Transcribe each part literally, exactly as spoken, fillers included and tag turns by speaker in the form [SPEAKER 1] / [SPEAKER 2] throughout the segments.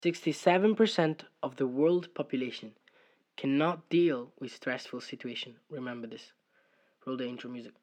[SPEAKER 1] sixty-seven percent of the world population cannot deal with stressful situation. Remember this. Roll the intro music.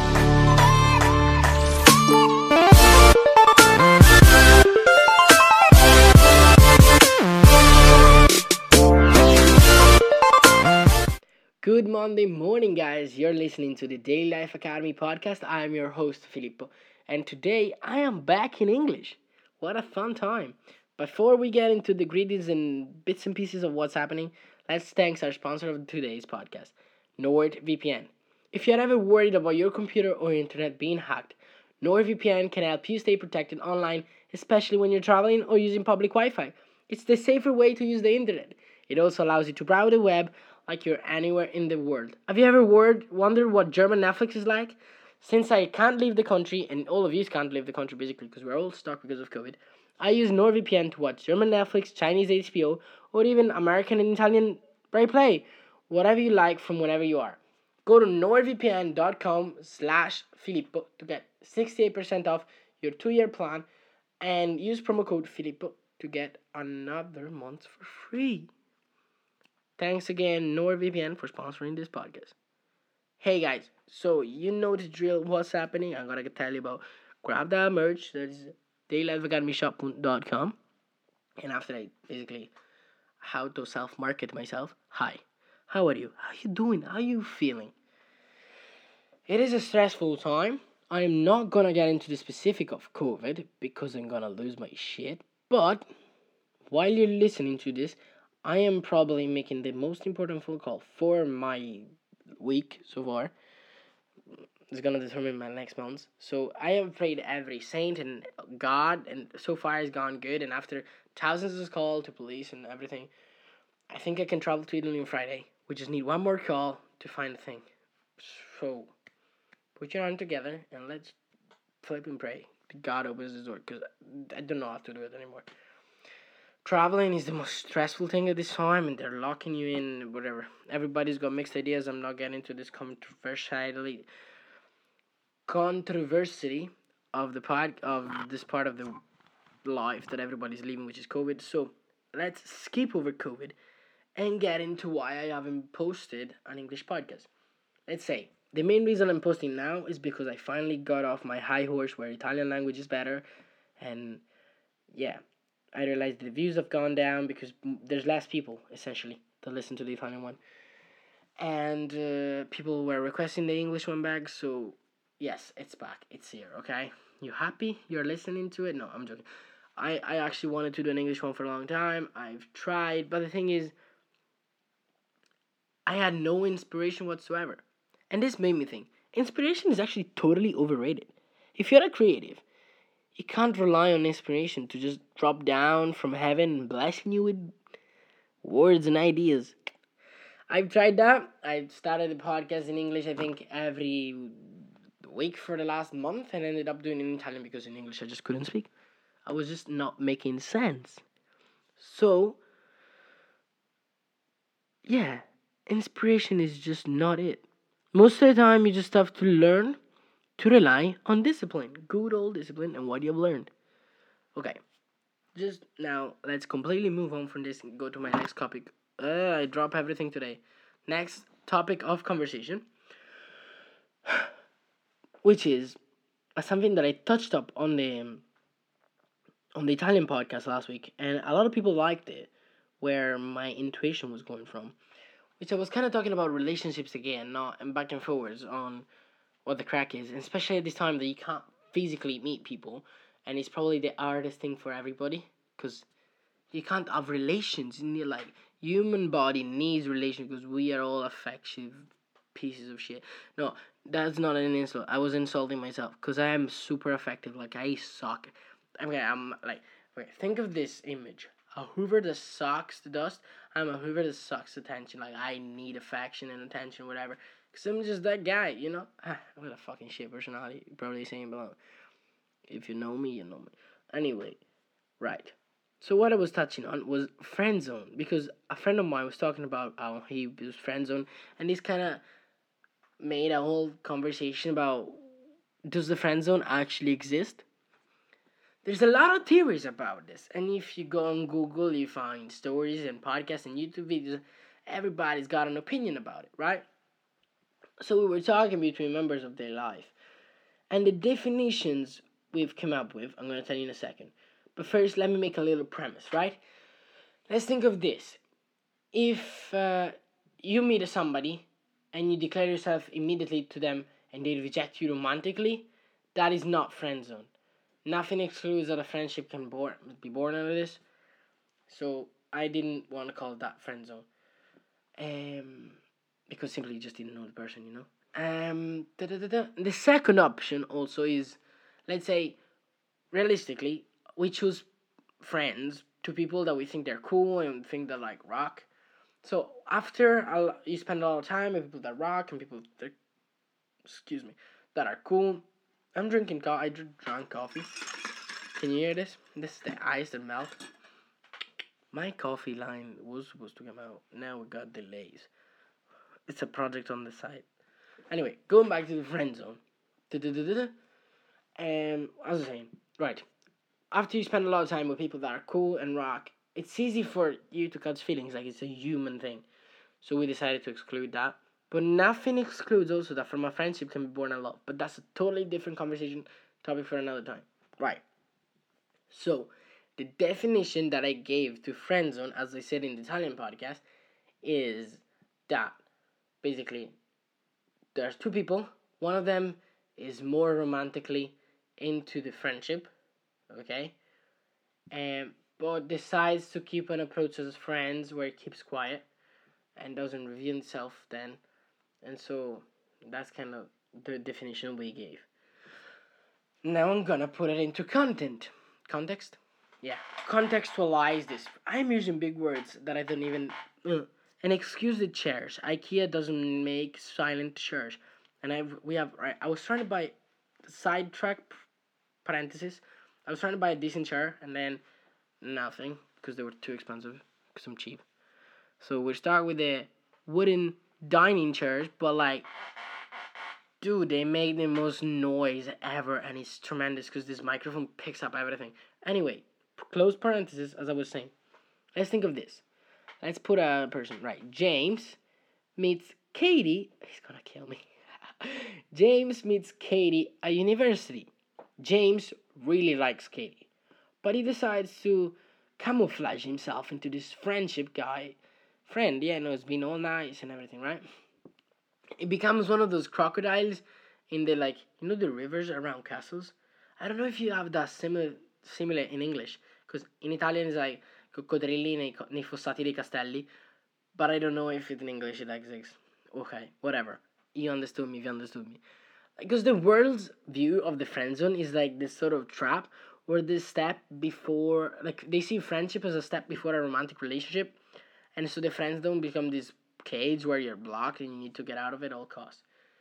[SPEAKER 1] Good Monday morning, guys. You're listening to the Daily Life Academy podcast. I am your host, Filippo, and today I am back in English. What a fun time. Before we get into the gritties and bits and pieces of what's happening, let's thank our sponsor of today's podcast, NordVPN. If you're ever worried about your computer or internet being hacked, NordVPN can help you stay protected online, especially when you're traveling or using public Wi-Fi. It's the safer way to use the internet. It also allows you to browse the web like you're anywhere in the world. Have you ever word, wondered what German Netflix is like? Since I can't leave the country, and all of you can't leave the country basically because we're all stuck because of COVID, I use NordVPN to watch German Netflix, Chinese H B O, or even American and Italian Play, whatever you like from whenever you are. Go to nordvpn.com slash Filippo to get sixty-eight percent off your two-year plan and use promo code Filippo to get another month for free. Thanks again, NordVPN, for sponsoring this podcast. Hey guys, so you know the drill, what's happening. I'm gonna tell you about grab that merch. That's daily life academy shop dot com. And after that, basically, how to self-market myself. Hi, how are you? How you doing? How you feeling? It is a stressful time. I am not gonna get into the specific of COVID because I'm gonna lose my shit. But while you're listening to this, I am probably making the most important phone call for my week so far. It's gonna determine my next month. So I have prayed every saint and God, and so far it's gone good. And after thousands of calls to police and everything, I think I can travel to Italy on Friday. We just need one more call to find the thing. So put your hand together and let's flip and pray that God opens the door, because I don't know how to do it anymore. Traveling is the most stressful thing at this time, and they're locking you in, whatever. Everybody's got mixed ideas. I'm not getting into this controversially controversy of the pod of this part of the life that everybody's living, which is COVID. So let's skip over COVID and get into why I haven't posted an English podcast. Let's say the main reason I'm posting now is because I finally got off my high horse where Italian language is better, and yeah. I realized the views have gone down because there's less people, essentially, that listen to the Italian one. And uh, people were requesting the English one back, so yes, it's back. It's here, okay? You happy? You're listening to it? No, I'm joking. I, I actually wanted to do an English one for a long time. I've tried, but the thing is, I had no inspiration whatsoever. And this made me think, inspiration is actually totally overrated. If you're a creative, you can't rely on inspiration to just drop down from heaven blessing you with words and ideas. I've tried that. I started a podcast in English, I think, every week for the last month, and ended up doing it in Italian because in English I just couldn't speak. I was just not making sense. So, yeah, inspiration is just not it. Most of the time, you just have to learn to rely on discipline, good old discipline, and what you've learned. Okay, just now, let's completely move on from this and go to my next topic. Uh, I drop everything today. Next topic of conversation, which is uh, something that I touched up on the um, on the Italian podcast last week, and a lot of people liked it, where my intuition was going from, which I was kind of talking about relationships again, not and back and forwards on what the crack is, and especially at this time that you can't physically meet people, and it's probably the hardest thing for everybody, because you can't have relations in your, like, human body needs relations, because we are all affectionate pieces of shit. No, that's not an insult. I was insulting myself, because I am super affective. Like, I suck. Okay, I'm like, okay, think of this image. A Hoover that sucks the dust. I'm a Hoover that sucks attention. Like, I need affection and attention, whatever. Because I'm just that guy, you know? Ah, I'm got a fucking shit personality. Probably saying below. If you know me, you know me. Anyway, right. So what I was touching on was friend zone. Because a friend of mine was talking about how he was friend zone. And he's kind of made a whole conversation about, does the friend zone actually exist? There's a lot of theories about this, and if you go on Google, you find stories and podcasts and YouTube videos. Everybody's got an opinion about it, right? So we were talking between members of their life, and the definitions we've come up with, I'm going to tell you in a second. But first, let me make a little premise, right? Let's think of this. If uh, you meet somebody and you declare yourself immediately to them and they reject you romantically, that is not friend zone. Nothing excludes that a friendship can born, be born out of this. So I didn't want to call that friend zone. Um, because simply you just didn't know the person, you know. Um, da, da, da, da. The second option also is, let's say, realistically, we choose friends to people that we think they're cool and think they like rock. So after I'll, you spend a lot of time with people that rock and people that, excuse me, that are cool. I'm drinking coffee. I drank coffee. Can you hear this? This is the ice that melt. My coffee line was supposed to come out. Now we got delays. It's a project on the side. Anyway, going back to the friend zone. Um, as I was saying, right. After you spend a lot of time with people that are cool and rock, it's easy for you to catch feelings, like it's a human thing. So we decided to exclude that. But nothing excludes also that from a friendship can be born a love. But that's a totally different conversation topic for another time. Right. So the definition that I gave to friend zone, as I said in the Italian podcast, is that basically there's two people. One of them is more romantically into the friendship, okay, and but decides to keep an approach as friends where it keeps quiet and doesn't reveal itself then, and so that's kind of the definition we gave. Now I'm gonna put it into content context. Yeah, contextualize this. I'm using big words that I don't even. Uh, and excuse the chairs. IKEA doesn't make silent chairs, and I we have. Right, I was trying to buy sidetrack parenthesis. I was trying to buy a decent chair, and then nothing because they were too expensive. Because I'm cheap. So we start with the wooden dining chairs, but like, dude, they make the most noise ever, and it's tremendous because this microphone picks up everything. Anyway, close parenthesis. As I was saying, let's think of this. Let's put a person, right? James meets Katie. He's gonna kill me. James meets Katie at university. James really likes Katie, but he decides to camouflage himself into this friendship guy. Friend, yeah, no, it's been all nice and everything, right? It becomes one of those crocodiles in the, like, you know, the rivers around castles. I don't know if you have that similar similar in English, because in Italian it's like coccodrilli nei, nei fossati dei castelli, but I don't know if it in English it exists. Okay, whatever. You understood me, if you understood me. Because the world's view of the friend zone is like this sort of trap where this step before, like, they see friendship as a step before a romantic relationship, and so the friend zone become this cage where you're blocked and you need to get out of it at all costs.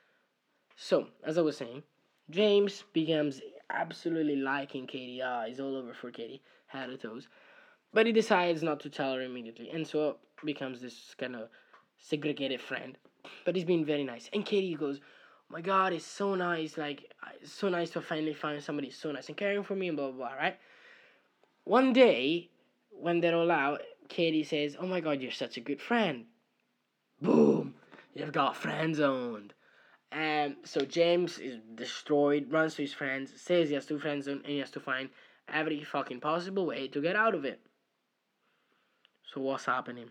[SPEAKER 1] So, as I was saying, James becomes absolutely liking Katie. Ah, he's all over for Katie, head to toes. But he decides not to tell her immediately, and so becomes this kind of segregated friend. But he's been very nice. And Katie goes, "Oh my God, it's so nice. Like, it's so nice to finally find somebody so nice and caring for me," and blah, blah, blah, right? One day, when they're all out, Katie says, "Oh my God, you're such a good friend." Boom! You've got friend zoned. And so James is destroyed, runs to his friends, says he has to friend zone, and he has to find every fucking possible way to get out of it. So what's happening?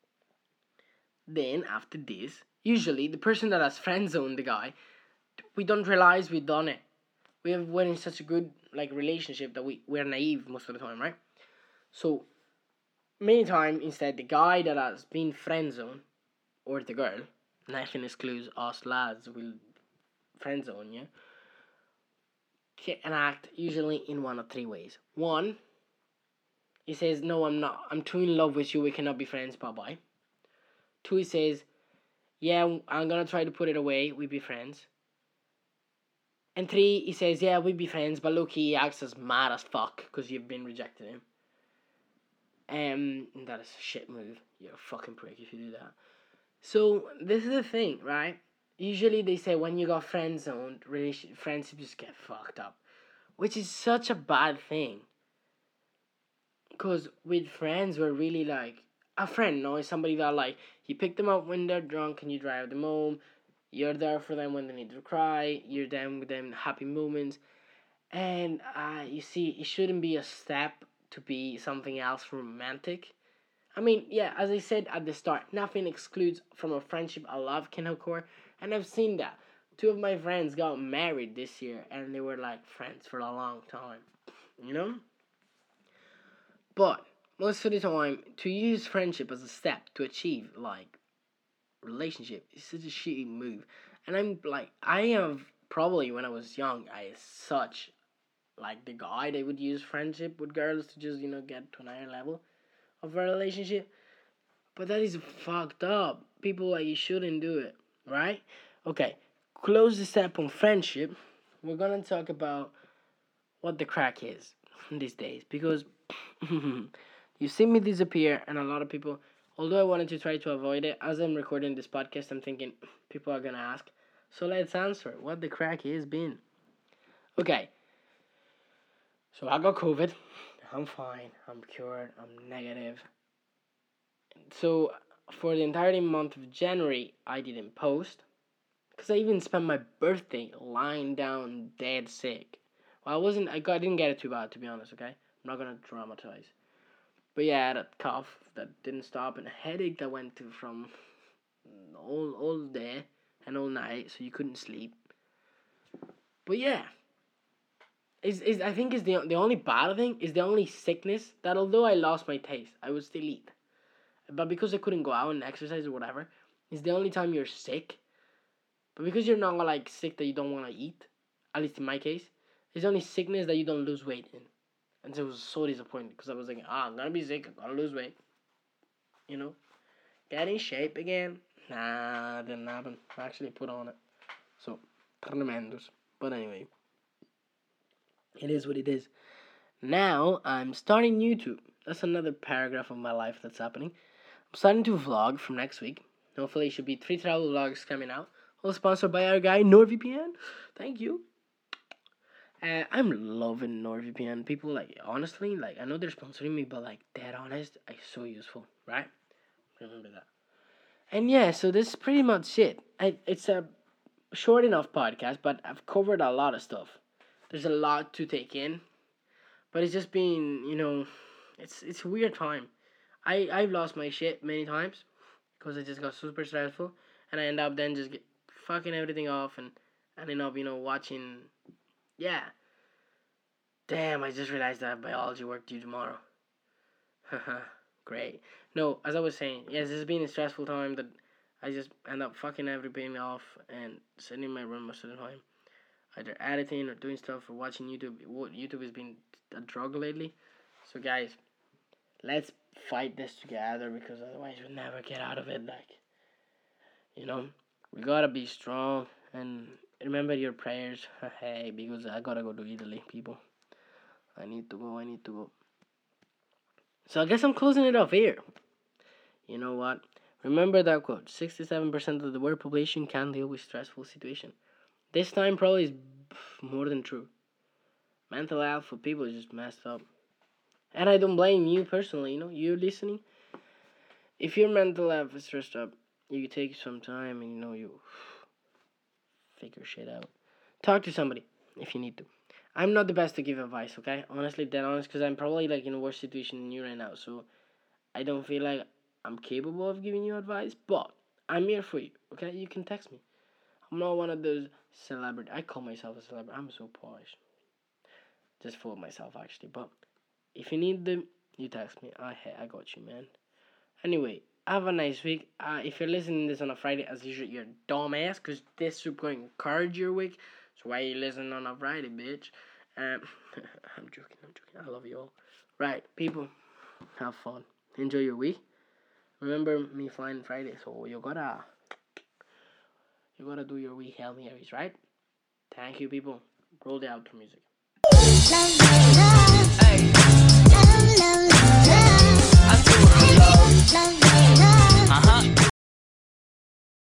[SPEAKER 1] Then, after this, usually the person that has friend zoned the guy, we don't realize we've done it. We have we're in such a good, like, relationship that we, we're naive most of the time, right? So many times instead the guy that has been friend zoned, or the girl, nothing excludes us lads will friend zone you, can act usually in one of three ways. One, he says, "No, I'm not. I'm too in love with you. We cannot be friends. Bye bye." Two, he says, "Yeah, I'm gonna try to put it away. We be friends." And three, he says, "Yeah, we be friends, but look, he acts as mad as fuck because you've been rejecting him." Um, that is a shit move. You're a fucking prick if you do that. So this is the thing, right? Usually they say when you got friend zoned, relation friendships just get fucked up, which is such a bad thing. Because with friends, we're really like a friend, no, is somebody that like you pick them up when they're drunk and you drive them home. You're there for them when they need to cry. You're there with them in happy moments. And uh, you see, it shouldn't be a step to be something else romantic. I mean, yeah, as I said at the start, nothing excludes from a friendship a love can occur. And I've seen that. Two of my friends got married this year and they were like friends for a long time. You know? But most of the time, to use friendship as a step to achieve like relationship is such a shitty move. And I'm like, I have probably when I was young, I was such like the guy that would use friendship with girls to just, you know, get to an higher level of a relationship. But that is fucked up. People like you shouldn't do it, right? Okay, close the step on friendship. We're gonna talk about what the crack is these days because you see me disappear, and a lot of people. Although I wanted to try to avoid it, as I'm recording this podcast, I'm thinking people are gonna ask. So let's answer what the crack has been. Okay. So I got COVID. I'm fine. I'm cured. I'm negative. So for the entire month of January, I didn't post. Because I even spent my birthday lying down dead sick. Well, I wasn't, I, got, I didn't get it too bad, to be honest, okay? I'm not going to dramatize. But yeah, I had a cough that didn't stop and a headache that went to from all, all day and all night, so you couldn't sleep. But yeah. Is is I think is the the only bad thing is the only sickness that although I lost my taste, I would still eat. But because I couldn't go out and exercise or whatever, it's the only time you're sick. But because you're not like sick that you don't want to eat, at least in my case, it's the only sickness that you don't lose weight in. And so it was so disappointing because I was like, ah, I'm gonna be sick, I'm gonna lose weight. You know? Get in shape again. Nah, didn't happen. I actually put on it. So, tremendous. But anyway. It is what it is. Now, I'm starting YouTube. That's another paragraph of my life that's happening. I'm starting to vlog from next week. Hopefully, it should be three travel vlogs coming out. All sponsored by our guy, NordVPN. Thank you. Uh, I'm loving NordVPN. People, like, honestly, like, I know they're sponsoring me, but, like, dead honest, it's so useful, right? Remember that. And, yeah, so this is pretty much it. I, it's a short enough podcast, but I've covered a lot of stuff. There's a lot to take in, but it's just been, you know, it's it's a weird time. I, I've lost my shit many times because it just got super stressful, and I end up then just get fucking everything off and ending up, you know, watching, yeah. Damn, I just realized that biology work due tomorrow. Haha, great. No, as I was saying, yes, this has been a stressful time that I just end up fucking everything off and sitting in my room most of the time. Either editing or doing stuff or watching YouTube. YouTube has been a drug lately. So guys, let's fight this together because otherwise we'll never get out of it. Like, you know, we gotta be strong and remember your prayers. Hey, because I gotta go to Italy, people. I need to go, I need to go. So I guess I'm closing it off here. You know what? Remember that quote, sixty-seven percent of the world population can deal with stressful situation. This time probably is more than true. Mental health for people is just messed up. And I don't blame you personally, you know, you listening. If your mental health is stressed up, you take some time and, you know, you figure shit out. Talk to somebody if you need to. I'm not the best to give advice, okay? Honestly, dead honest, because I'm probably like in a worse situation than you right now. So I don't feel like I'm capable of giving you advice, but I'm here for you, okay? You can text me. I'm not one of those celebrity. I call myself a celebrity. I'm so posh. Just full of myself, actually. But if you need them, you text me. I hey, I got you, man. Anyway, have a nice week. Uh, if you're listening to this on a Friday, as usual, you're a dumbass, because this is going to encourage your week. So why are you listening on a Friday, bitch? Um, I'm joking, I'm joking. I love you all. Right, people, have fun. Enjoy your week. Remember me flying Friday, so you gotta... You gotta do your wee Hail Marys, right? Thank you, people. Roll the outro music. Hey. I feel love.